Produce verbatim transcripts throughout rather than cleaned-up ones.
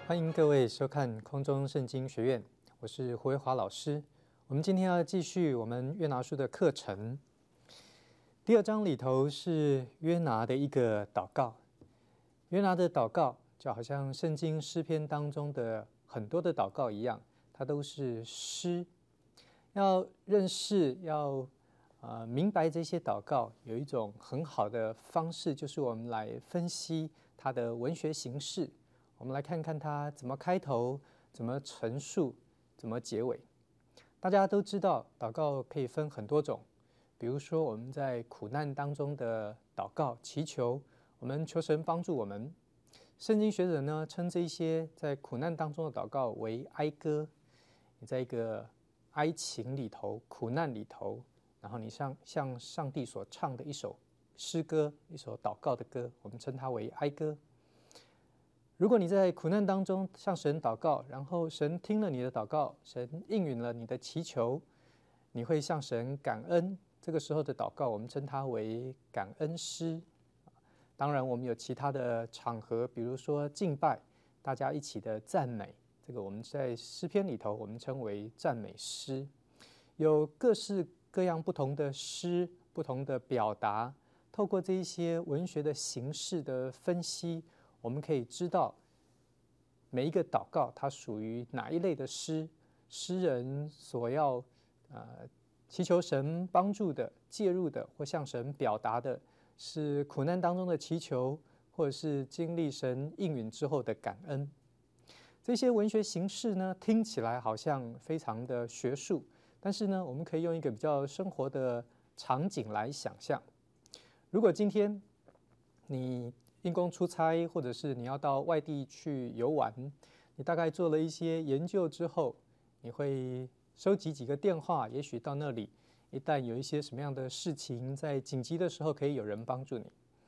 欢迎各位收看空中圣经学院，我是胡维华老师。我们今天要继续我们约拿书的课程。第二章里头是约拿的一个祷告。约拿的祷告就好像圣经诗篇当中的很多的祷告一样，它都是诗。要认识，要呃明白这些祷告，有一种很好的方式，就是我们来分析它的文学形式。我们来看看它怎么开头，怎么陈述，怎么结尾。大家都知道，祷告可以分很多种，比如说我们在苦难当中的祷告、祈求，我们求神帮助我们。圣经学者呢，称这一些在苦难当中的祷告为哀歌。你在一个哀情里头、苦难里头，然后你向向上帝所唱的一首诗歌，一首祷告的歌，我们称它为哀歌。如果你在苦难当中向神祷告，然后神听了你的祷告，神应允了你的祈求，你会向神感恩。这个时候的祷告，我们称它为感恩诗。当然，我们有其他的场合，比如说敬拜，大家一起的赞美，这个我们在诗篇里头，我们称为赞美诗。有各式各样不同的诗，不同的表达，透过这一些文学的形式的分析，我们可以知道每一个祷告它属于哪一类的诗，诗人所要呃祈求神帮助的、介入的或向神表达的是苦难当中的祈求，或者是经历神应允之后的感恩。这些文学形式呢，听起来好像非常的学术，但是呢，我们可以用一个比较生活的场景来想象。如果今天你因公出差，或者是你要到外地去游玩，你大概做了一些研究之后，你会收集几个电话，也许到那里，一旦有一些什么样的事情在紧急的时候，可以有人帮助你。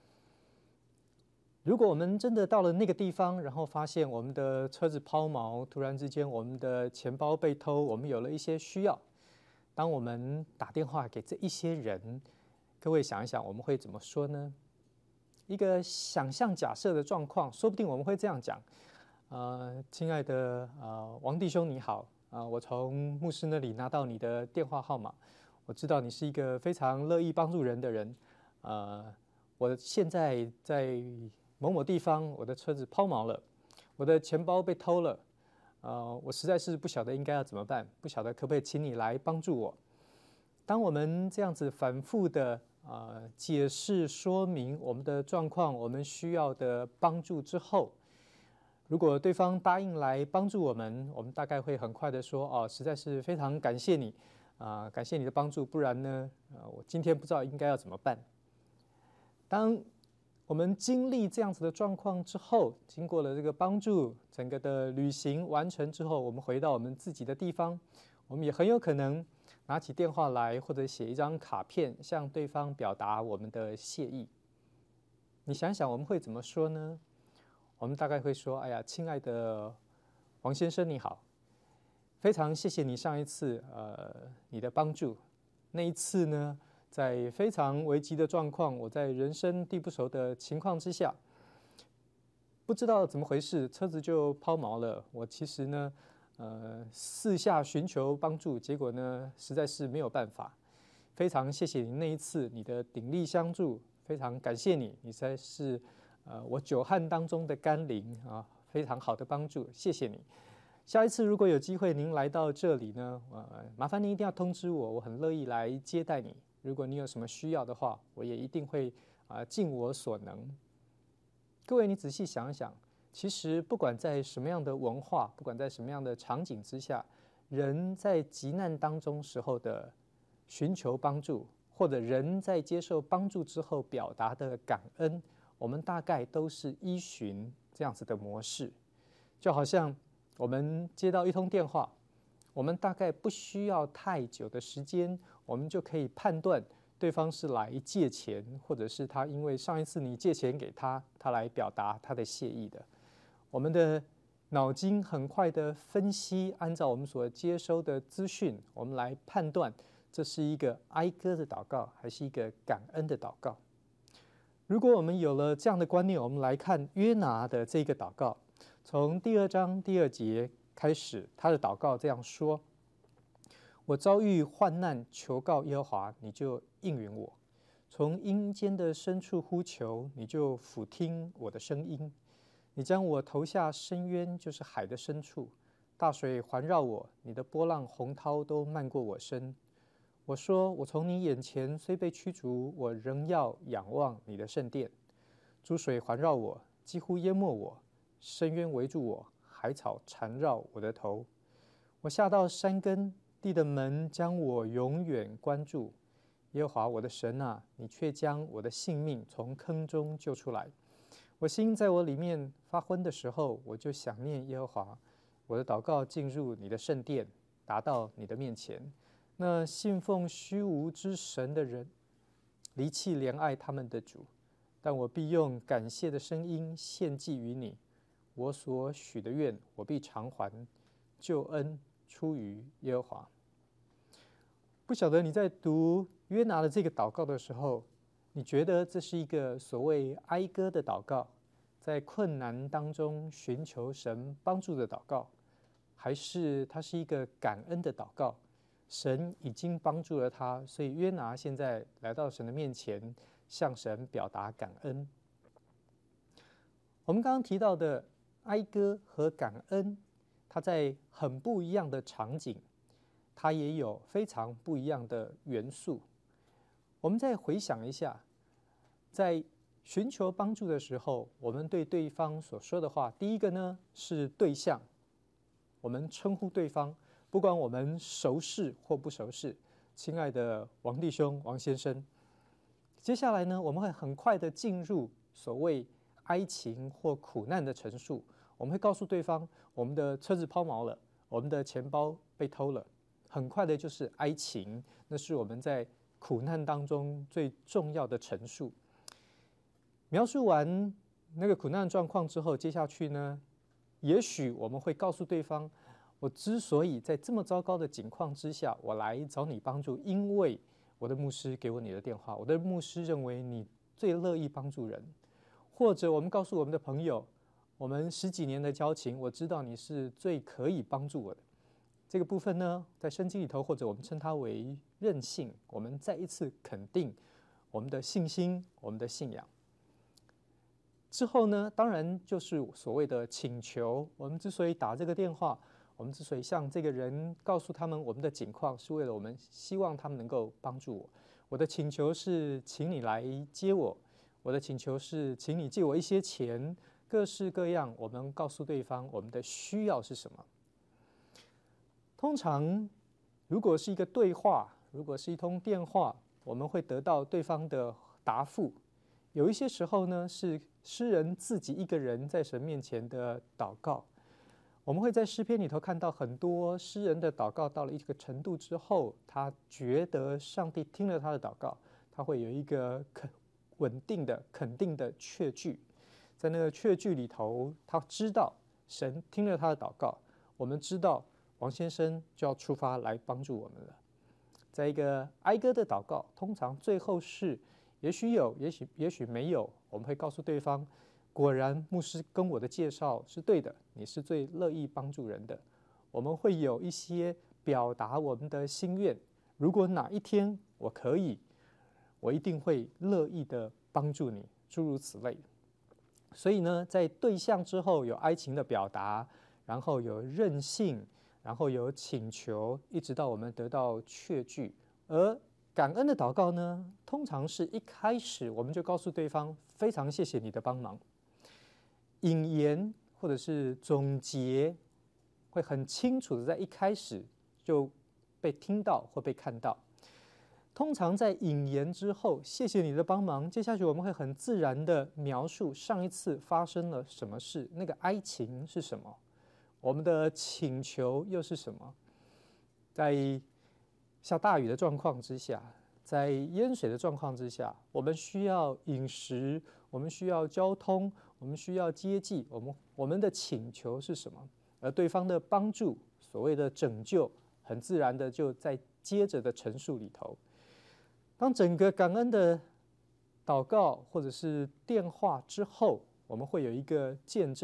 如果我们真的到了那个地方，然后发现我们的车子抛锚，突然之间我们的钱包被偷，我们有了一些需要，当我们打电话给这一些人，各位想一想，我们会怎么说呢？一个想象假设的状况，说不定我们会这样讲：呃，亲爱的呃王弟兄你好，呃，我从牧师那里拿到你的电话号码，我知道你是一个非常乐意帮助人的人，呃，我现在在某某地方，我的车子抛锚了，我的钱包被偷了，呃，我实在是不晓得应该要怎么办，不晓得可不可以请你来帮助我。当我们这样子反复的呃解释说明我们的状况，我们需要的帮助之后，如果对方答应来帮助我们，我们大概会很快的说：哦，实在是非常感谢你啊、呃，感谢你的帮助，不然呢，呃，我今天不知道应该要怎么办。当我们经历这样子的状况之后，经过了这个帮助，整个的旅行完成之后，我们回到我们自己的地方，我们也很有可能拿起电话来，或者写一张卡片，向对方表达我们的谢意。你想想我们会怎么说呢？我们大概会说：哎呀，亲爱的王先生你好，非常谢谢你上一次呃你的帮助。那一次呢，在非常危急的状况，我在人生地不熟的情况之下，不知道怎么回事，车子就抛锚了。我其实呢呃，四下寻求帮助，结果呢，实在是没有办法。非常谢谢你那一次你的鼎力相助，非常感谢你，你才是呃我久旱当中的甘霖啊，非常好的帮助，谢谢你。下一次如果有机会您来到这里呢，呃，麻烦您一定要通知我，我很乐意来接待你。如果你有什么需要的话，我也一定会啊、呃、尽我所能。各位，你仔细想一想。其实不管在什么样的文化，不管在什么样的场景之下，人在急难当中时候的寻求帮助，或者人在接受帮助之后表达的感恩，我们大概都是依循这样子的模式。就好像我们接到一通电话，我们大概不需要太久的时间，我们就可以判断对方是来借钱，或者是他因为上一次你借钱给他，他来表达他的谢意的。我们的脑筋很快的分析，按照我们所接收的资讯，我们来判断这是一个哀歌的祷告，还是一个感恩的祷告。如果我们有了这样的观念，我们来看约拿的这个祷告， 从第二章第二节开始，他的祷告这样说：我遭遇患难，求告耶和华，你就应允我；从阴间的深处呼求，你就俯听我的声音。你将我投下深渊，就是海的深处，大水环绕我，你的波浪洪涛都漫过我身。我说，我从你眼前虽被驱逐，我仍要仰望你的圣殿。诸水环绕我，几乎淹没我，深渊围住我，海草缠绕我的头。我下到山根，地的门将我永远关住。耶和华我的神啊，你却将我的性命从坑中救出来。我心在我里面发昏的时候，我就想念耶和华。我的祷告进入你的圣殿，达到你的面前。那信奉虚无之神的人，离弃怜爱他们的主，但我必用感谢的声音献祭于你。我所许的愿，我必偿还。救恩出于耶和华。不晓得你在读约拿的这个祷告的时候，你觉得这是一个所谓哀歌的祷告，在困难当中寻求神帮助的祷告，还是它是一个感恩的祷告？神已经帮助了他，所以约拿现在来到神的面前，向神表达感恩。我们刚刚提到的哀歌和感恩，它在很不一样的场景，它也有非常不一样的元素。我们再回想一下，在寻求帮助的时候，我们对对方所说的话，第一个呢是对象，我们称呼对方，不管我们熟识或不熟识，亲爱的王弟兄、王先生。接下来呢，我们会很快的进入所谓哀情或苦难的陈述。我们会告诉对方，我们的车子抛锚了，我们的钱包被偷了。很快的就是哀情，那是我们在苦难当中最重要的陈述。描述完那个苦难状况之后，接下去呢，也许我们会告诉对方，我之所以在这么糟糕的境况之下，我来找你帮助，因为我的牧师给我你的电话，我的牧师认为你最乐意帮助人。或者我们告诉我们的朋友，我们十几年的交情，我知道你是最可以帮助我的。这个部分呢，在圣经里头，或者我们称它为任性，我们再一次肯定我们的信心，我们的信仰。之后呢，当然就是所谓的请求。我们之所以打这个电话，我们之所以向这个人告诉他们我们的境况，是为了我们希望他们能够帮助我。我的请求是请你来接我，我的请求是请你借我一些钱，各式各样，我们告诉对方我们的需要是什么。通常如果是一个对话，如果是一通电话，我们会得到对方的答复。有一些时候呢，是诗人自己一个人在神面前的祷告。我们会在诗篇里头看到很多诗人的祷告到了一个程度之后，他觉得上帝听了他的祷告，他会有一个稳定的肯定的确据。在那个确据里头，他知道神听了他的祷告，我们知道王先生就要出发来帮助我们了。在一个哀歌的祷告，通常最后是也许有，也许也许没有，我们会告诉对方，果然牧师跟我的介绍是对的，你是最乐意帮助人的。我们会有一些表达我们的心愿，如果哪一天我可以，我一定会乐意的帮助你，诸如此类。所以呢，在对象之后有哀情的表达，然后有任性，然后有请求，一直到我们得到确据。而感恩的祷告呢，通常是一开始我们就告诉对方，非常谢谢你的帮忙。引言或者是总结会很清楚的在一开始就被听到或被看到。通常在引言之后，谢谢你的帮忙，接下去我们会很自然的描述上一次发生了什么事，那个哀情是什么，我们的请求又是什么。在下大雨的状况之下，在淹水的状况之下，我们需要饮食，我们需要交通，我们需要接济，我们我们的请求是什么？而对方的帮助，所谓的拯救，很自然的就在接着的陈述里头。当整个感恩的祷告或者是电话之后，我们会有一个见证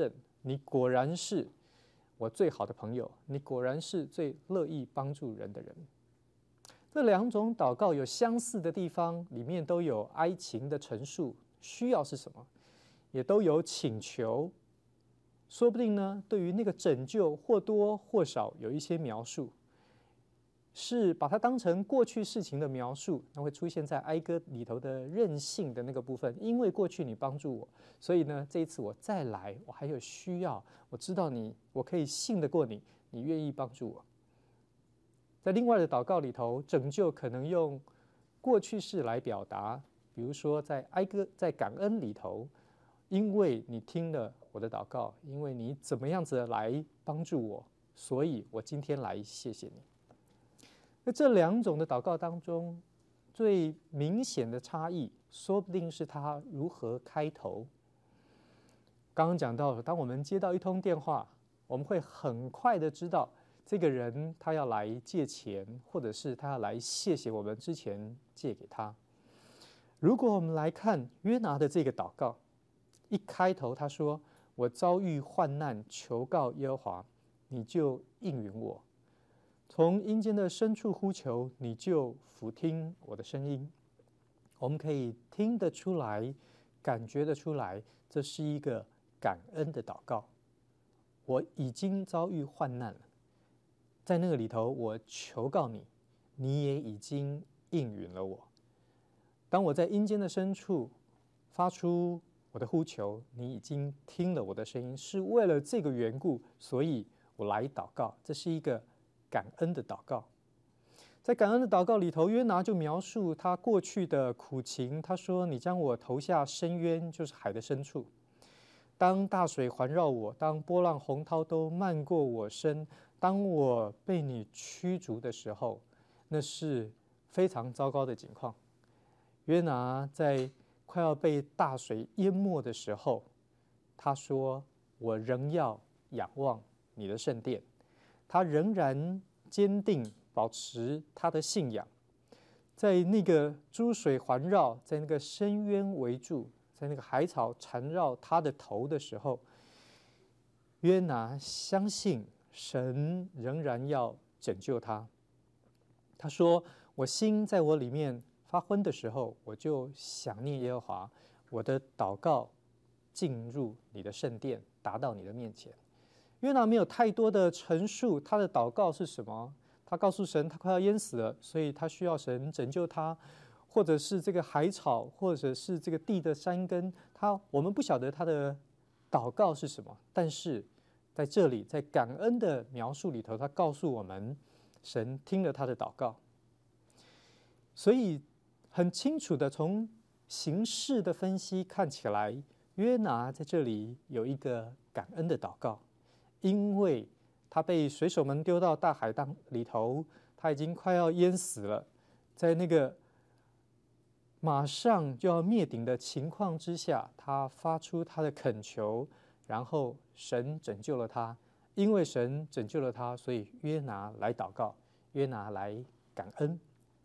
你果然是我最好的朋友，你果然是最乐意帮助人的人。这两种祷告有相似的地方，里面都有哀情的陈述，需要是什么，也都有请求。说不定呢，对于那个拯救或多或少有一些描述，是把它当成过去事情的描述，那会出现在哀歌里头的任性的那个部分。因为过去你帮助我，所以呢，这一次我再来，我还有需要，我知道你，我可以信得过你，你愿意帮助我。在另外的祷告里头，拯救可能用过去式来表达，比如说在哀歌、在感恩里头，因为你听了我的祷告，因为你怎么样子来帮助我，所以我今天来谢谢你。那这两种的祷告当中，最明显的差异，说不定是他如何开头。刚刚讲到，当我们接到一通电话，我们会很快的知道这个人他要来借钱，或者是他要来谢谢我们之前借给他。如果我们来看约拿的这个祷告，一开头他说：“我遭遇患难，求告耶和华，你就应允我。从阴间的深处呼求，你就俯听我的声音。”我们可以听得出来，感觉得出来，这是一个感恩的祷告。我已经遭遇患难了，在那个里头，我求告你，你也已经应允了我。当我在阴间的深处发出我的呼求，你已经听了我的声音，是为了这个缘故，所以我来祷告。这是一个感恩的祷告。在感恩的祷告里头，约拿就描述他过去的苦情。他说：“你将我投下深渊，就是海的深处。当大水环绕我，当波浪洪涛都漫过我身，当我被你驱逐的时候，那是非常糟糕的景况。”约拿在快要被大水淹没的时候，他说：“我仍要仰望你的圣殿。”他仍然坚定保持他的信仰，在那个诸水环绕，在那个深渊围住，在那个海草缠绕他的头的时候，约拿相信神仍然要拯救他。他说：“我心在我里面发昏的时候，我就想念耶和华，我的祷告进入你的圣殿，达到你的面前。”约拿没有太多的陈述他的祷告是什么。他告诉神，他快要淹死了，所以他需要神拯救他，或者是这个海草，或者是这个地的山根。他我们不晓得他的祷告是什么，但是在这里，在感恩的描述里头，他告诉我们，神听了他的祷告。所以很清楚的从形式的分析看起来，约拿在这里有一个感恩的祷告，因为他被水手们丢到大海当里头，他已经快要淹死了，在那个马上就要灭顶的情况之下，他发出他的恳求，然后神拯救了他。因为神拯救了他，所以约拿来祷告，约拿来感恩。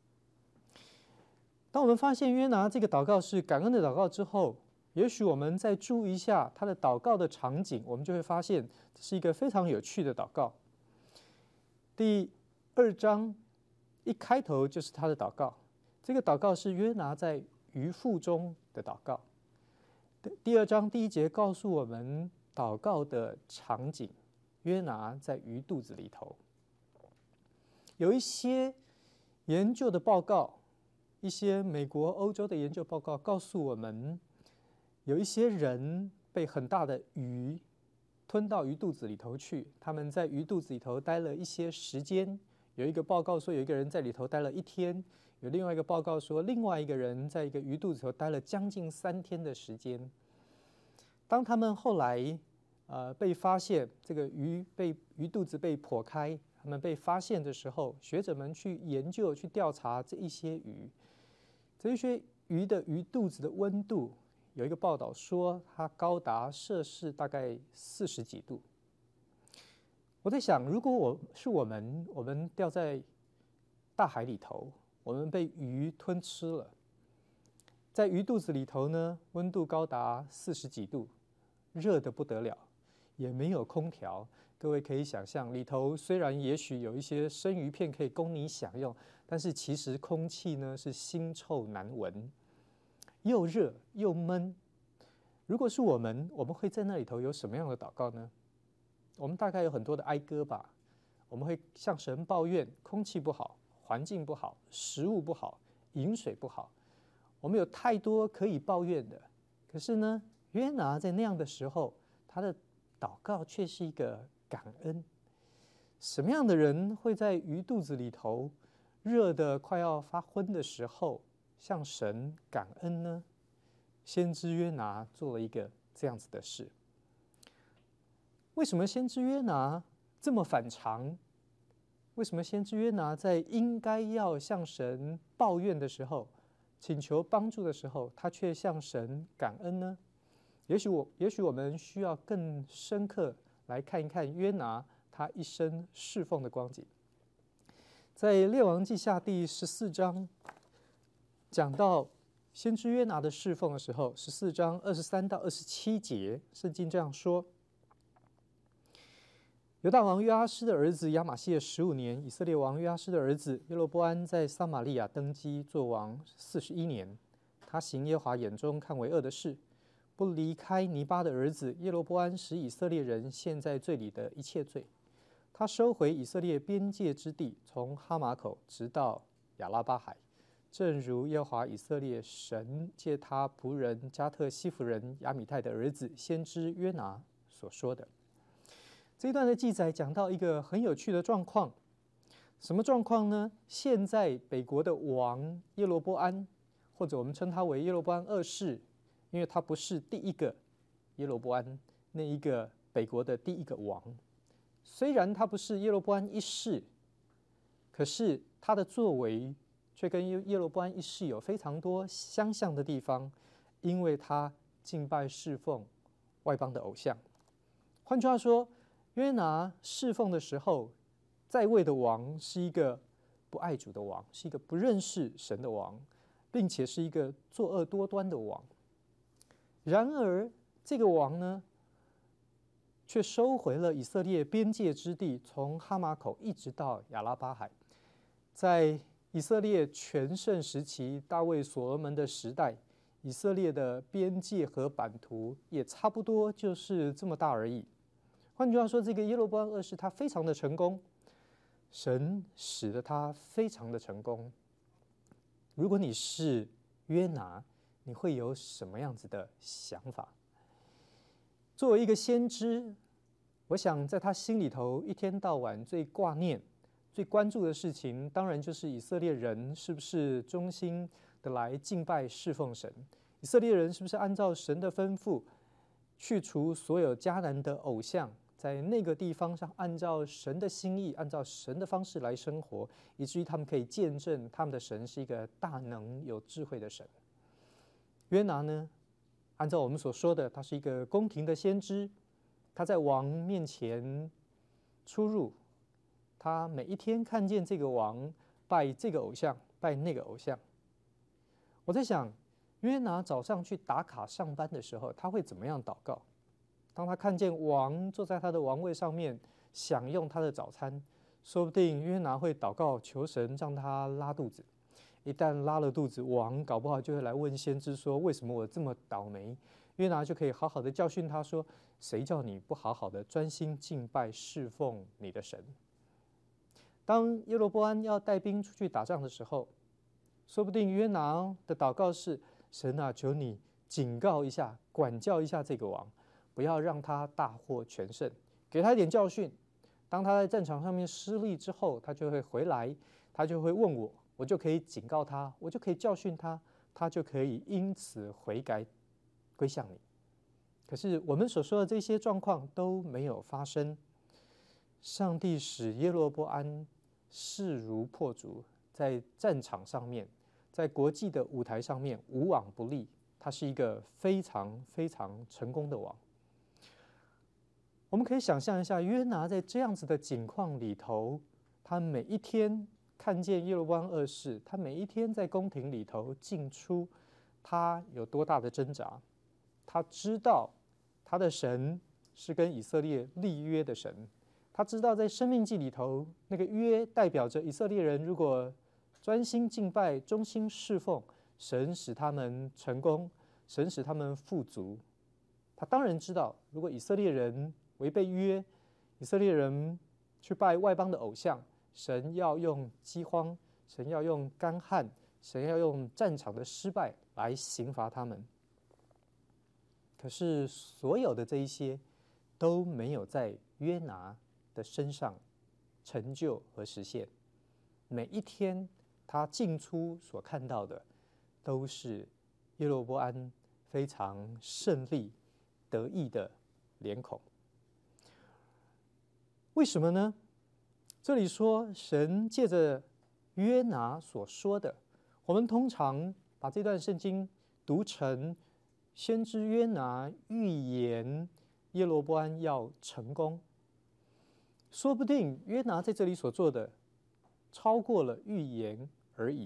当我们发现约拿这个祷告是感恩的祷告之后，也许我们再注意一下他的祷告的场景，我们就会发现这是一个非常有趣的祷告。第二章一开头就是他的祷告，这个祷告是约拿在鱼腹中的祷告。第二章第一节告诉我们祷告的场景，约拿在鱼肚子里头。有一些研究的报告，一些美国、欧洲的研究报告告诉我们，有一些人被很大的鱼吞到鱼肚子里头去，他们在鱼肚子里头待了一些时间。有一个报告说有一个人在里头待了一天，有另外一个报告说另外一个人在一个鱼肚子里头待了将近三天的时间。当他们后来呃被发现，这个鱼被鱼肚子被剖开，他们被发现的时候，学者们去研究去调查这一些鱼，这一些鱼的鱼肚子的温度。有一个报道说，它高达摄氏大概四十几度。我在想，如果我是我们，我们掉在大海里头，我们被鱼吞吃了，在鱼肚子里头呢，温度高达四十几度，热得不得了。 也没有空调。各位可以想象，里头虽然也许有一些生鱼片可以供你享用，但是其实空气呢是腥臭难闻，又热又闷。如果是我们，我们会在那里头有什么样的祷告呢？我们大概有很多的哀歌吧。我们会向神抱怨空气不好，环境不好，食物不好，饮水不好。我们有太多可以抱怨的。可是呢，约拿在那样的时候，他的祷告却是一个感恩。什么样的人会在鱼肚子里头热得快要发昏的时候向神感恩呢？先知约拿做了一个这样子的事。为什么先知约拿这么反常？为什么先知约拿在应该要向神抱怨的时候，请求帮助的时候，他却向神感恩呢？也许我，也许我们需要更深刻来看一看约拿他一生侍奉的光景。在列王记下第十四章讲到先知约拿的侍奉的时候，十四章二十三到二十七节，圣经这样说：犹大王约阿施的儿子亚玛谢十五年，以色列王约阿施的儿子耶罗波安在撒玛利亚登基做王四十一年。他行耶和华眼中看为恶的事，不离开尼巴的儿子耶罗波安使以色列人陷在罪里的一切罪。他收回以色列边界之地，从哈马口直到亚拉巴海，正如耶和华以色列神借他仆人加特西弗人亚米泰的儿子先知约拿所说的。这一段的记载讲到一个很有趣的状况。什么状况呢？现在北国的王耶罗波安，或者我们称他为耶罗波安二世，因为他不是第一个耶罗波安，那一个北国的第一个王。虽然他不是耶罗波安一世，可是他的作为却跟耶罗波安一世有非常多相像的地方，因为他敬拜侍奉外邦的偶像。换句话说，约拿侍奉的时候，在位的王是一个不爱主的王，是一个不认识神的王，并且是一个作恶多端的王。然而这个王呢，却收回了以色列边界之地，从哈马口一直到亚拉巴海。在以色列全盛时期，大卫所罗门的时代，以色列的边界和版图也差不多就是这么大而已。换句话说，这个耶罗波安二世他非常的成功，神使得他非常的成功。如果你是约拿，你会有什么样子的想法？作为一个先知，我想在他心里头一天到晚最挂念、最关注的事情，当然就是以色列人是不是忠心的来敬拜侍奉神，以色列人是不是按照神的吩咐去除所有迦南的偶像，在那个地方上按照神的心意，按照神的方式来生活，以至于他们可以见证他们的神是一个大能有智慧的神。约拿呢，按照我们所说的，他是一个宫廷的先知，他在王面前出入，他每一天看见这个王拜这个偶像，拜那个偶像。我在想，约拿早上去打卡上班的时候，他会怎么样祷告？当他看见王坐在他的王位上面享用他的早餐，说不定约拿会祷告求神让他拉肚子。一旦拉了肚子，王搞不好就会来问先知说，为什么我这么倒霉？约拿就可以好好的教训他说，谁叫你不好好的专心敬拜侍奉你的神？当耶罗波安要带兵出去打仗的时候，说不定约拿的祷告是，神啊，求你警告一下，管教一下这个王，不要让他大获全胜，给他一点教训。当他在战场上面失利之后，他就会回来，他就会问我，我就可以警告他，我就可以教训他，他就可以因此悔改归向你。可是我们所说的这些状况都没有发生，上帝使耶罗波安势如破竹，在战场上面，在国际的舞台上面无往不利，他是一个非常非常成功的王。我们可以想象一下，约拿在这样子的境况里头，他每一天看见耶罗波安二世，他每一天在宫廷里头进出，他有多大的挣扎？他知道他的神是跟以色列立约的神。他知道在生命记里头，那个约代表着以色列人如果专心敬拜、忠心侍奉，神使他们成功，神使他们富足。他当然知道，如果以色列人违背约，以色列人去拜外邦的偶像，神要用饥荒，神要用干旱，神要用战场的失败来刑罚他们。可是所有的这一些都没有在约拿的身上成就和实现。每一天他进出所看到的都是耶罗波安非常胜利得意的脸孔。为什么呢？这里说神借着约拿所说的，我们通常把这段圣经读成先知约拿预言耶罗波安要成功。说不定约拿在这里所做的超过了预言而已。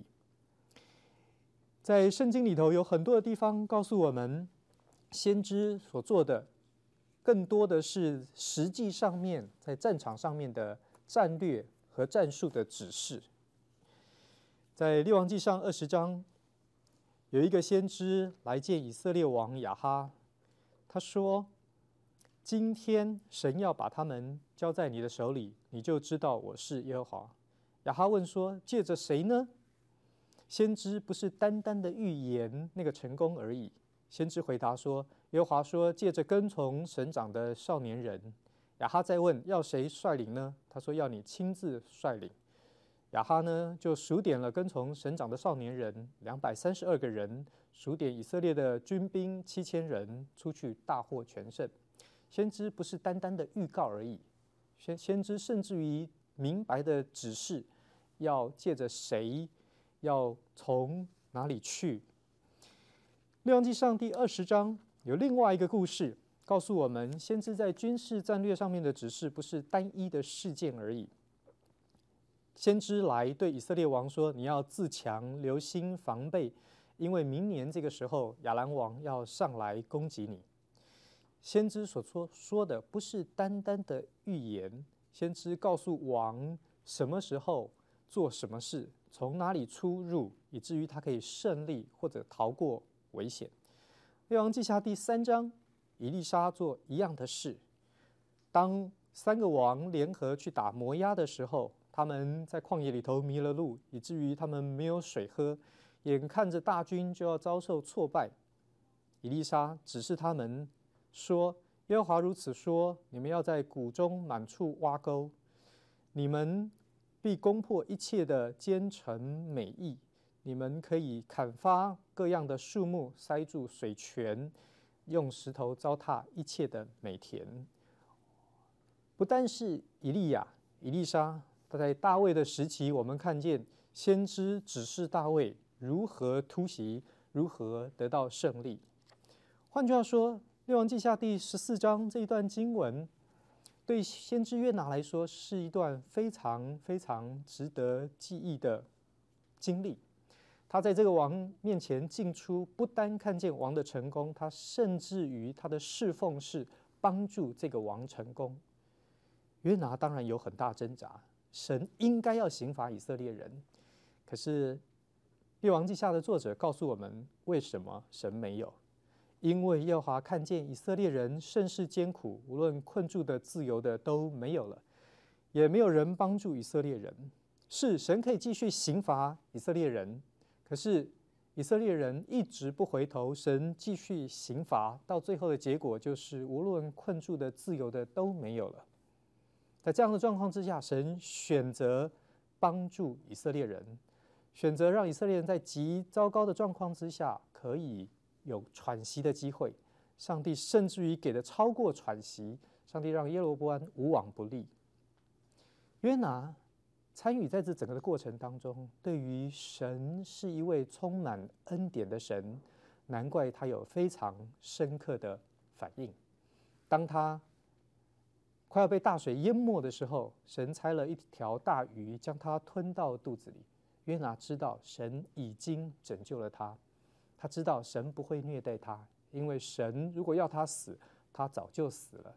在圣经里头有很多的地方告诉我们，先知所做的更多的是实际上面在战场上面的战略和战术的指示。在列王纪上二十章，有一个先知来见以色列王亚哈，他说：今天神要把他们交在你的手里，你就知道我是耶和华。亚哈问说：借着谁呢？先知不是单单的预言那个成功而已。先知回答说：耶和华说，借着跟从省长的少年人。亚哈再问：要谁率领呢？他说：要你亲自率领。亚哈呢就数点了跟从省长的少年人两百三十二个人，数点以色列的军兵七千人，出去大获全胜。先知不是单单的预告而已，先先知甚至于明白的指示，要借着谁，要从哪里去。列王纪上第二十章有另外一个故事，告诉我们，先知在军事战略上面的指示不是单一的事件而已。先知来对以色列王说：你要自强，留心防备，因为明年这个时候亚兰王要上来攻击你。先知所说说的不是单单的预言，先知告诉王什么时候做什么事，从哪里出入，以至于他可以胜利或者逃过危险。列王记下第三章，以利沙做一样的事。当三个王联合去打摩押的时候，他们在旷野里头迷了路，以至于他们没有水喝，眼看着大军就要遭受挫败。以利沙指示他们说：耶和华如此说，你们要在谷中满处挖沟，你们必攻破一切的坚城美邑，你们可以砍伐各样的树木，塞住水泉，用石头糟蹋一切的美田。不但是以利亚、以利沙，在大卫的时期，我们看见先知指示大卫如何突袭，如何得到胜利。换句话说，列王记下第十四章这一段经文，对先知约拿来说是一段非常非常值得记忆的经历。他在这个王面前进出，不单看见王的成功，他甚至于他的侍奉是帮助这个王成功。约拿当然有很大挣扎，神应该要刑罚以色列人，可是列王记下的作者告诉我们，为什么神没有？因为耶和华看见以色列人甚是艰苦，无论困住的、自由的都没有了，也没有人帮助以色列人。是神可以继续刑罚以色列人，可是以色列人一直不回头，神继续刑罚，到最后的结果就是无论困住的、自由的都没有了。在这样的状况之下，神选择帮助以色列人，选择让以色列人在极糟糕的状况之下可以有喘息的机会。上帝甚至于给的超过喘息，上帝让耶罗波安无往不利。约拿参与在这整个的过程当中，对于神是一位充满恩典的神，难怪他有非常深刻的反应。当他快要被大水淹没的时候，神差了一条大鱼将他吞到肚子里。约拿知道神已经拯救了他，他知道神不会虐待他，因为神如果要他死，他早就死了。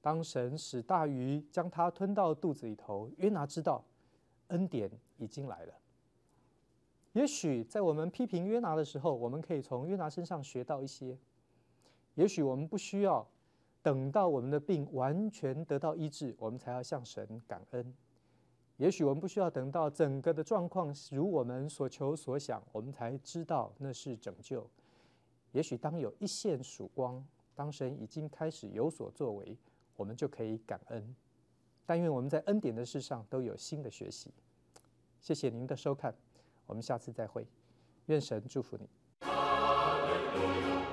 当神使大鱼将它吞到肚子里头，约拿知道恩典已经来了。也许在我们批评约拿的时候，我们可以从约拿身上学到一些。也许我们不需要等到我们的病完全得到医治，我们才要向神感恩。也许我们不需要等到整个的状况如我们所求所想，我们才知道那是拯救。也许当有一线曙光，当神已经开始有所作为，我们就可以感恩。但愿我们在恩典的事上都有新的学习。谢谢您的收看，我们下次再会，愿神祝福你。